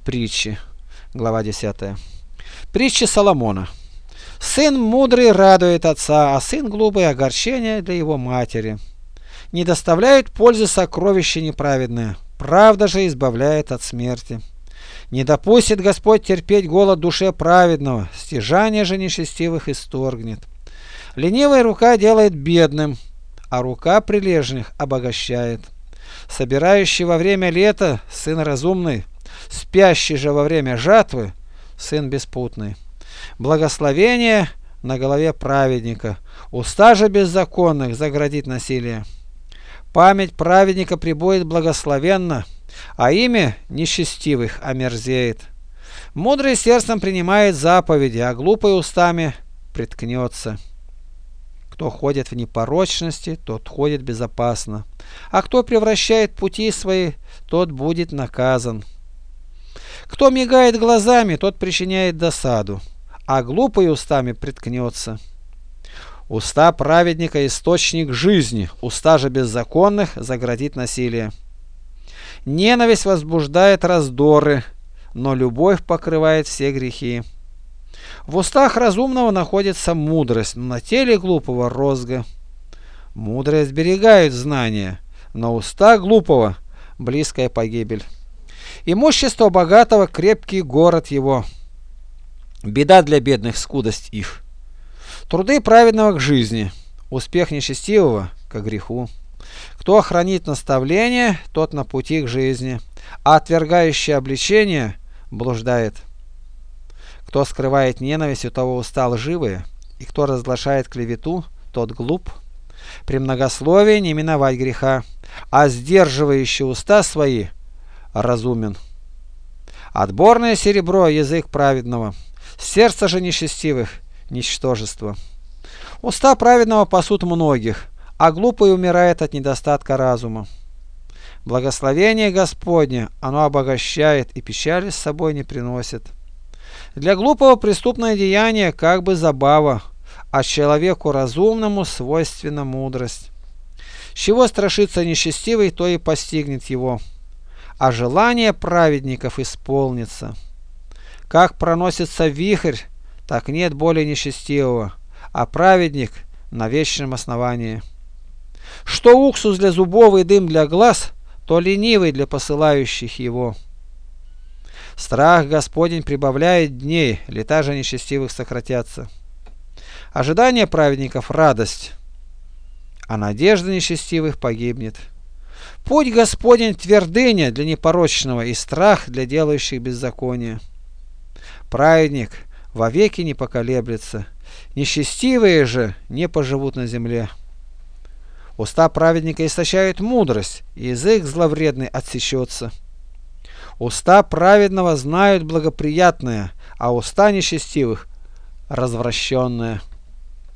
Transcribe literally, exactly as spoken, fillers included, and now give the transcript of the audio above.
Притчи, глава десятая. Притчи Соломона. Сын мудрый радует отца, а сын глупый огорчение для его матери. Не доставляют пользы сокровища неправедное, правда же избавляет от смерти. Не допустит Господь терпеть голод душе праведного, стяжание же нечестивых исторгнет. Ленивая рука делает бедным, а рука прилежных обогащает. Собирающий во время лета сын разумный, спящий же во время жатвы сын беспутный. Благословение на голове праведника, уста же беззаконных заградит насилие. Память праведника пребудет благословенно, а имя нечестивых омерзеет. Мудрый сердцем принимает заповеди, а глупый устами приткнется. Кто ходит в непорочности, тот ходит безопасно, а кто превращает пути свои, тот будет наказан. Кто мигает глазами, тот причиняет досаду, а глупый устами приткнется. Уста праведника – источник жизни, уста же беззаконных заградит насилие. Ненависть возбуждает раздоры, но любовь покрывает все грехи. В устах разумного находится мудрость, но на теле глупого розга. Мудрые сберегают знания, но уста глупого – близкая погибель. Имущество богатого – крепкий город его. Беда для бедных – скудость их. Труды праведного к жизни, успех нечестивого к греху. Кто хранит наставление, тот на пути к жизни, а отвергающий обличение блуждает. Кто скрывает ненависть, у того уста лживые, и кто разглашает клевету, тот глуп. При многословии не миновать греха, а сдерживающий уста свои разумен. Отборное серебро – язык праведного, сердце же нечестивых – ничтожество. Уста праведного пасут многих, а глупый умирает от недостатка разума. Благословение Господне, оно обогащает и печали с собой не приносит. Для глупого преступное деяние как бы забава, а человеку разумному свойственна мудрость. Чего страшится нечестивый, то и постигнет его, а желание праведников исполнится. Как проносится вихрь, так нет более нечестивого, а праведник на вечном основании. Что уксус для зубов и дым для глаз, то ленивый для посылающих его. Страх Господень прибавляет дней, лета же нечестивых сократятся. Ожидание праведников – радость, а надежда нечестивых погибнет. Путь Господень – твердыня для непорочного и страх для делающих беззаконие. Праведник вовеки не поколеблется, нечестивые же не поживут на земле. Уста праведника истощают мудрость, и язык зловредный отсечется. Уста праведного знают благоприятное, а уста нечестивых – развращенное.